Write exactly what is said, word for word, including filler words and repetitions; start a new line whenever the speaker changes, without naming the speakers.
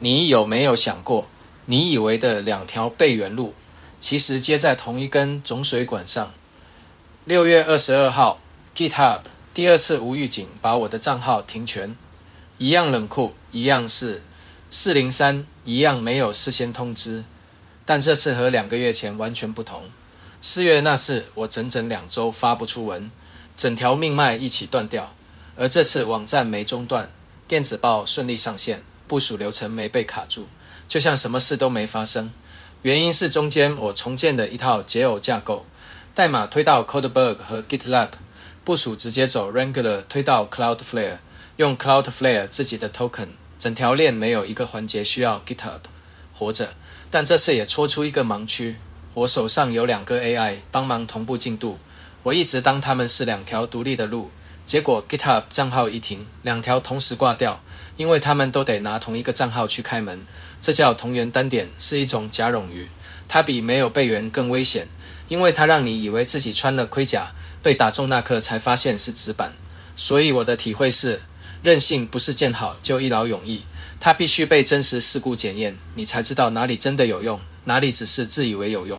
你有没有想过，你以为的两条备援路，其实接在同一根总水管上？六月二十二号 ，GitHub 第二次无预警把我的账号停权，一样冷酷，一样是四零三，一样没有事先通知，但这次和两个月前完全不同。四月那次，我整整两周发不出文，整条命脉一起断掉，而这次网站没中断，电子报顺利上线，部署流程没被卡住，就像什么事都没发生。原因是中间我重建的一套解耦架构，代码推到 Codeberg 和 GitLab， 部署直接走 Wrangler 推到 Cloudflare， 用 Cloudflare 自己的 token， 整条链没有一个环节需要 GitHub 活着。但这次也戳出一个盲区，我手上有两个 A I 帮忙同步进度，我一直当他们是两条独立的路，结果 GitHub 账号一停，两条同时挂掉，因为他们都得拿同一个账号去开门，这叫同源单点，是一种假冗余，它比没有备援更危险，因为它让你以为自己穿了盔甲，被打中那刻才发现是纸板。所以我的体会是，韧性不是见好就一劳永逸，它必须被真实事故检验，你才知道哪里真的有用，哪里只是自以为有用。